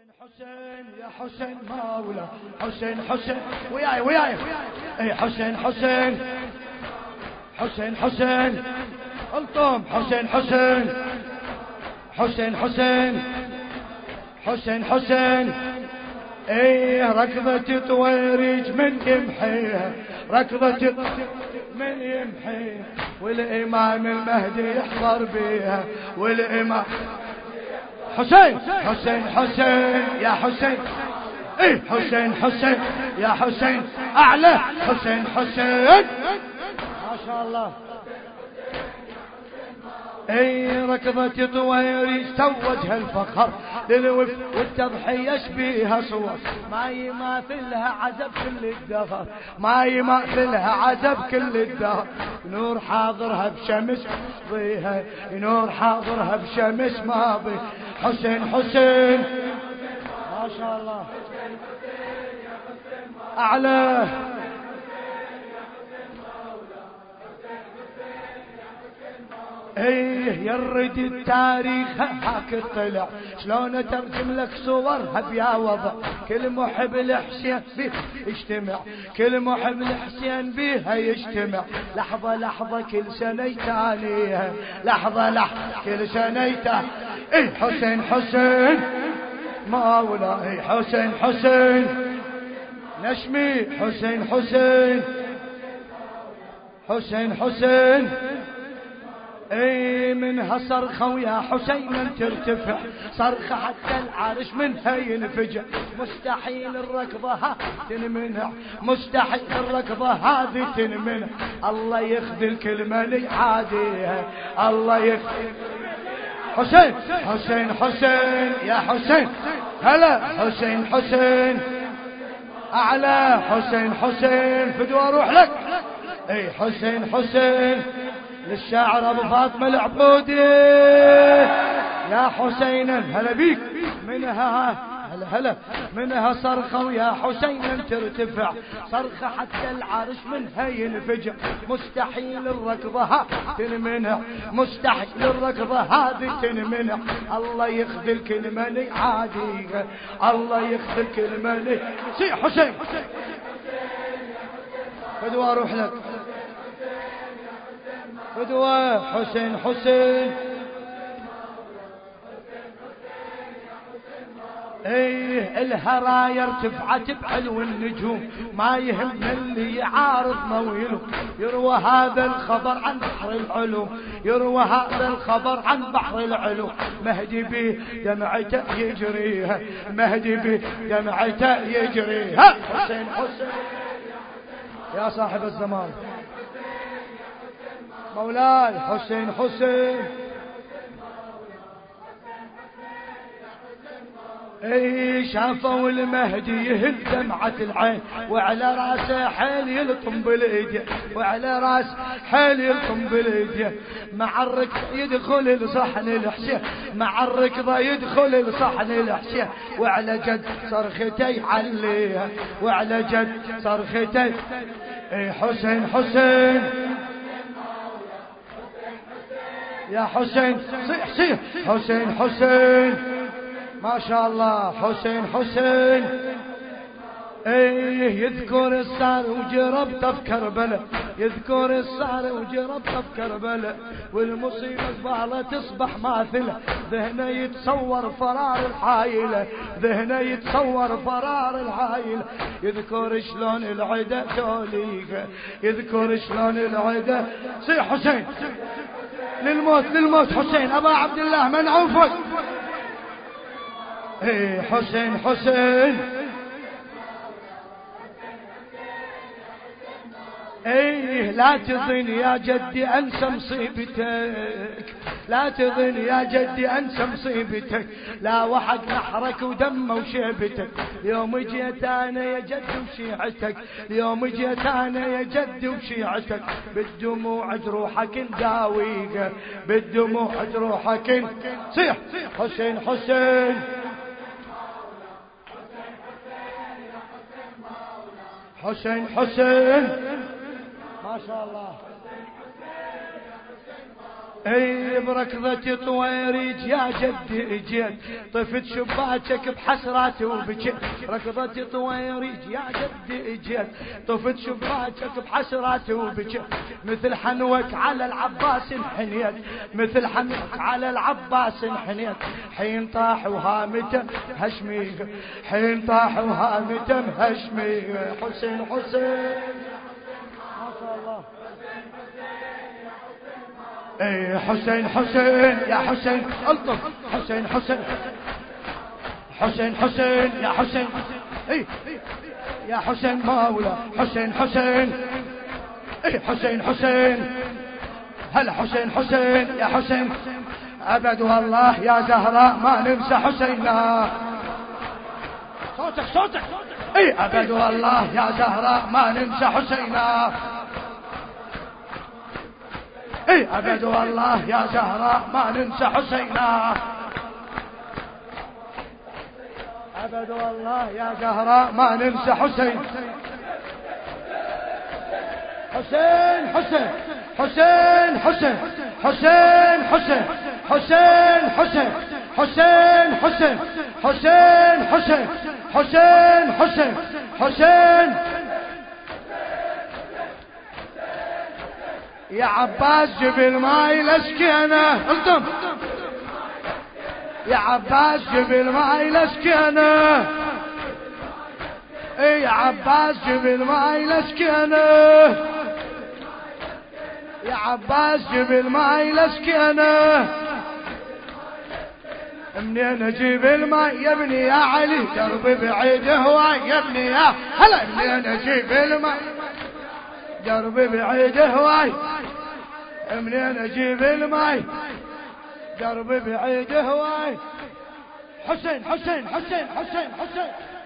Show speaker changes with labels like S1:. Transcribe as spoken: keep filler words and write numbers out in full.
S1: حسين يا حسين مولا حسين حسين وياي وياي اي حسين حسين حسين حسين الطم حسين حسين حسين حسين حسين حسين اي ركضة طويرج من يمحيها ركضة من يمحيها والامام المهدي يحضر بيها والامام حسين حسين حسين يا حسين ايه حسين حسين يا حسين اعلى حسين حسين ما شاء الله اي ركضة طويري توجها الفخر للوف والتضحية يشبيها صور ما يماثلها عزب كل الدهر ما يماثلها عزب كل الدهر نور حاضرها بشمس ضيها نور حاضرها بشمس ماضي حسين حسين ما شاء الله اعلى ايه يرد التاريخ هاك اطلع شلون اترجم لك صورها بيا وضع كل محب الحسين بيه يجتمع كل محب الحسين بيها يجتمع لحظة لحظة كل سنة تانيها لحظة لحظة كل سنة تانيها ايه حسين حسين مولاي حسين حسين نشمي حسين حسين حسين حسين اي منها صرخة ويا حسين ترتفع صرخة حتى العرش منها ينفجع مستحيل الركضة ها تنمنع مستحيل الركضة هذه تنمنع الله يخذل الكلمة لي عاديها الله يخذل حسين حسين حسين يا حسين هلا حسين حسين اعلى حسين حسين فدوى اروح لك اي حسين حسين للشاعر ابو فاطمه العبودي يا حسينا هلا بيك منها هلا هلا منها صرخه ويا حسينا ترتفع صرخه حتى العرش منها ينفجع مستحيل الركضه تنمنع مستحيل الركضه هذه تنمنع الله يخذل كلمه لي عادي الله يخذل كلمه لي سي حسين فدوى اروح لك فدوى حسين حسين ايه الهرايا ارتفعت بعلو النجوم ما يهم اللي يعارض مويله يروى هذا الخبر عن بحر العلوم يروى هذا الخبر عن بحر العلوم مهدي به دمعته يجريها مهدي به دمعته يجريها حسين حسين يا صاحب الزمان مولاي حسين حسين اي شافوا المهدي يهل دمعة العين وعلى راسه حيل يلطم بالايديه وعلى راس حيل يلطم بالايديه مع الركض يدخل لصحن الحسين مع الركضه يدخل لصحن الحسين وعلى جد صرخته يعليها وعلى جد صرخته اي حسين حسين يا حسين صيح صيح حسين حسين ما شاء الله حسين حسين ايه يذكر الصار وجربته في كربلاء يذكر الصار وجربته في كربلاء والمصيبة زبالة تصبح ماثلة ذهنه يتصور فرار الحايلة ذهنه يتصور فرار الحايلة يذكر شلون العدا توليك يذكر شلون العدا صيح حسين للموت للموت حسين ابا عبد الله من عوفك ايه حسين حسين ايه لا تظن يا جدي انسى مصيبتك لا تظن يا جدي انسى مصيبتك لا وحق نحرك ودمه وشيبتك يوم جيت انا يا جد وشيعتك يوم جيت انا يا جد وشيعتك بالدموع جروحك نداويك بالدموع جروحك صيح حسين حسين حسين حسين ما شاء الله اي بركضة طويريج يا جدي اجيت طفت شباكك بحسرات وبكيت ركضة طويريج يا جدي اجيت طفت شباكك بحسرات وبكيت مثل حنوك على العباس انحنيت مثل حنوك على العباس انحنيت حين طاح وهامته هشمي حين طاح وهامته هشمي حسين حسين ما شاء الله اي حسين حسين يا حسين الطف حسين حسين حسين حسين يا حسين اي يا حسين مولا حسين حسين اي حسين حسين هلا حسين حسين يا حسين ابد والله يا زهراء ما ننسى حسينا صوتك صوتك اي ابد والله يا زهراء ما ننسى حسينا اي ابد والله يا زهراء ما ننسى حسينا ابد والله يا زهراء ما ننسى حسين حسين حسين حسين حسين حسين حسين حسين حسين حسين حسين حسين حسين حسين حسين حسين يا عباس جيب الماي لسكينه انتم يا عباس جيب الماي لسكينه اي يا عباس جيب الماي لسكينه يا عباس جيب الماي لسكينه منين اجيب الماي يا ابني يا علي دربي بعيد هواي يا ابني يا هلا منين اجيب الماي دربي بعيد هواي منين اجيب الماي دربي بعيد هواي حسين حسين حسين حسين حسين